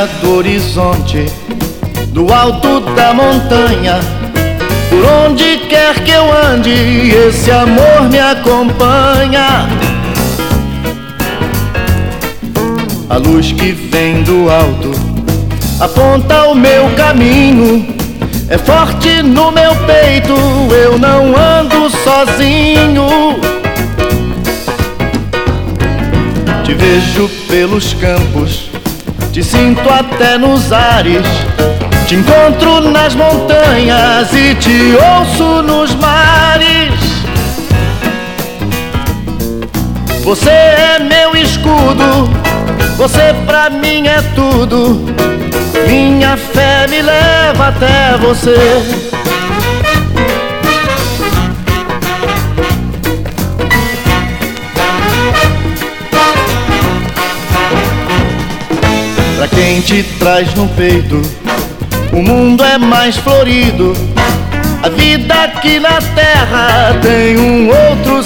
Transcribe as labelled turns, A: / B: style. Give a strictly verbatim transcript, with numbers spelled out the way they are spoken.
A: linha do horizonte, do alto da montanha. Por onde quer que eu ande, esse amor me acompanha. A luz que vem do alto aponta o meu caminho. É forte no meu peito, eu não ando sozinho. Te vejo pelos campos, te sinto até nos ares. Te encontro nas montanhas e te ouço nos mares. Você é meu escudo, você pra mim é tudo. Minha fé me leva até você. Pra quem te traz no peito, o mundo é mais florido. A vida aqui na terra tem um outro